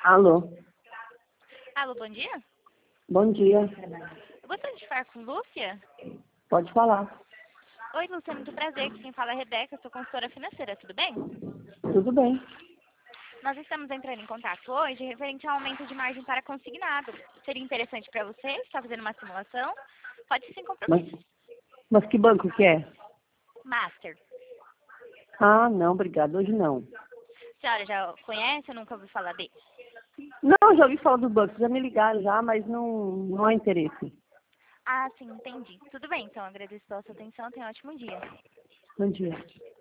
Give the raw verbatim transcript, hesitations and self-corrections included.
Alô, Alô, bom dia. bom dia. Eu gostaria de falar com Lúcia. Pode falar. Oi, Lúcia, muito prazer. Quem fala é a Rebeca, sou consultora financeira, tudo bem? Tudo bem. Nós estamos entrando em contato hoje referente ao aumento de margem para consignado. Seria interessante para você? Está fazendo uma simulação? Pode ser sem Mas, compromisso. mas que banco que é? Master. Ah, não, obrigado. Hoje não. A senhora já conhece ou nunca ouviu falar dele? Não, já ouvi falar do banco. Já me ligaram já, mas não, não há interesse. Ah, sim, entendi. Tudo bem, então. Agradeço pela sua atenção. Tenha um ótimo dia. Bom dia.